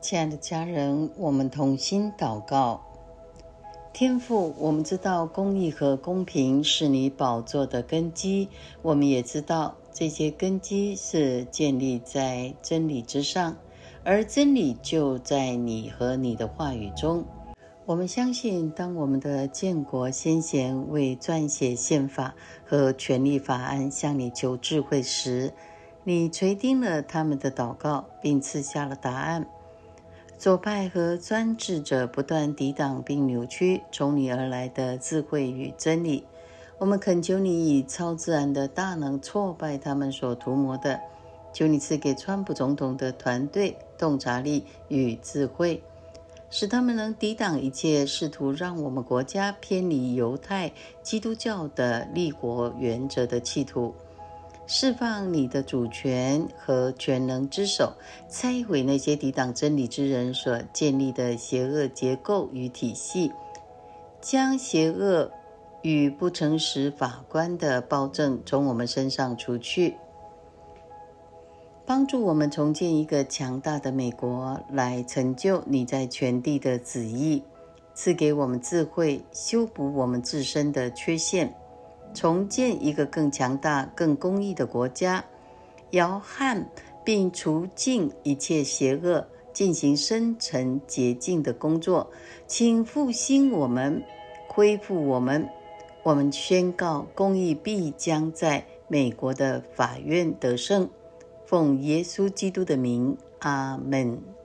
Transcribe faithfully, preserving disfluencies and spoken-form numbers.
亲爱的家人，我们同心祷告。天父，我们知道公义和公平是你宝座的根基，我们也知道这些根基是建立在真理之上，而真理就在你和你的话语中。我们相信，当我们的建国先贤为撰写宪法和权利法案向你求智慧时，你垂听了他们的祷告，并赐下了答案。左派和专制者不断抵挡并扭曲从你而来的智慧与真理。我们恳求你以超自然的大能挫败他们所图谋的，求你赐给川普总统的团队洞察力与智慧，使他们能抵挡一切试图让我们国家偏离犹太基督教的立国原则的企图。释放你的主权和全能之手，拆毁那些抵挡真理之人所建立的邪恶结构与体系，将邪恶与不诚实法官的暴政从我们身上除去，帮助我们重建一个强大的美国，来成就你在全地的旨意。赐给我们智慧，修补我们自身的缺陷，重建一个更强大、更公义的国家，摇撼并除尽一切邪恶，进行深层洁净的工作。请复兴我们，恢复我们。我们宣告，公义必将在美国的法院得胜。奉耶稣基督的名，阿们。